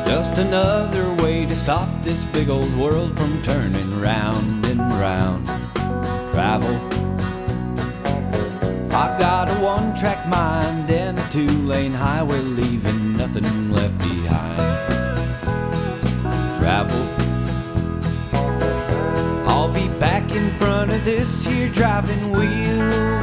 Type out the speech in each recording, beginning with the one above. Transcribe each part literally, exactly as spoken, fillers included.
Just another way to stop this big old world from turning round and round. Travel. I got a one-track mind and a two-lane highway, leaving nothing left behind. Travel. I'll be back in front of this here driving wheel,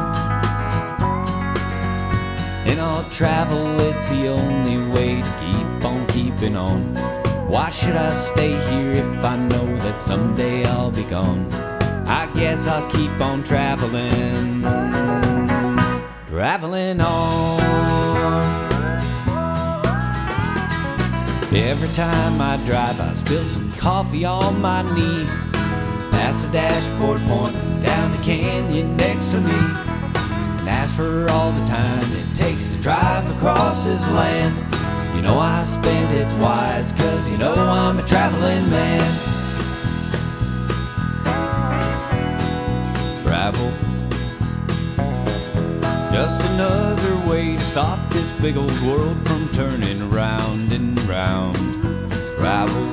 and I'll travel, it's the only way to keep on keeping on. Why should I stay here if I know that someday I'll be gone? I guess I'll keep on traveling, traveling on. Every time I drive, I spill some coffee on my knee, past the dashboard pointing down the canyon next to me, and ask for all the time it takes to drive across this land. You know I spend it wise, cause you know I'm a traveling man. Travel. Just another way to stop this big old world from turning round and round. Travel.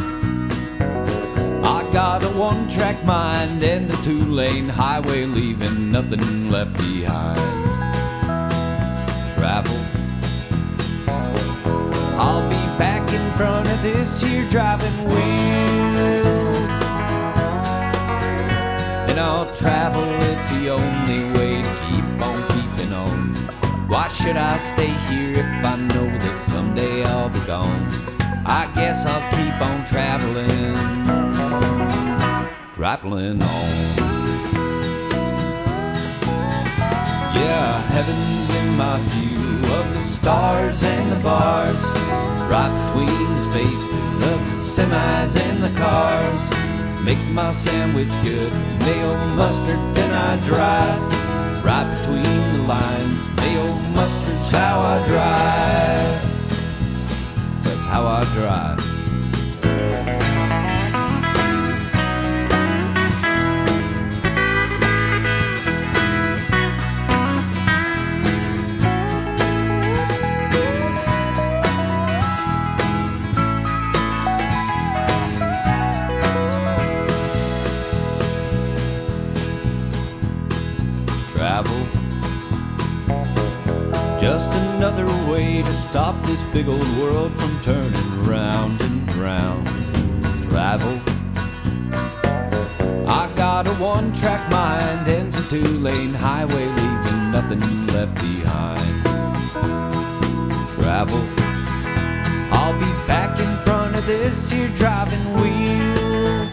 I got a one-track mind and a two-lane highway, leaving nothing left behind. Travel. I'll be back in front of this here driving wheel, and I'll travel, it's the only way to keep on keeping on. Why should I stay here if I know that someday I'll be gone? I guess I'll keep on traveling, traveling on. Yeah, heaven's in my view of the stars and the bars, right between the spaces of the semis and the cars. Make my sandwich good, mayo, mustard, then I drive right between the lines. Mayo, mustard's how I drive. That's how I drive. Travel. Just another way to stop this big old world from turning round and round. Travel. I got a one-track mind and a two-lane highway, leaving nothing left behind. Travel. I'll be back in front of this here driving wheel,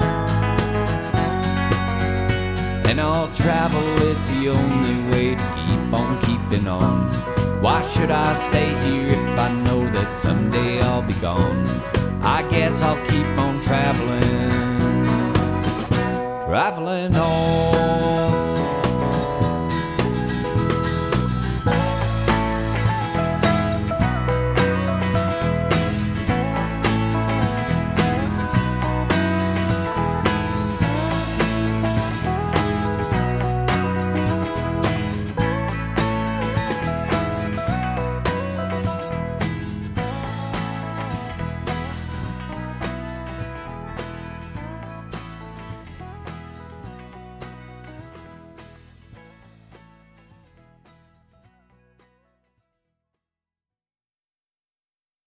and I'll travel, it's the only way to keep on keeping on. Why should I stay here if I know that someday I'll be gone? I guess I'll keep on traveling, traveling on.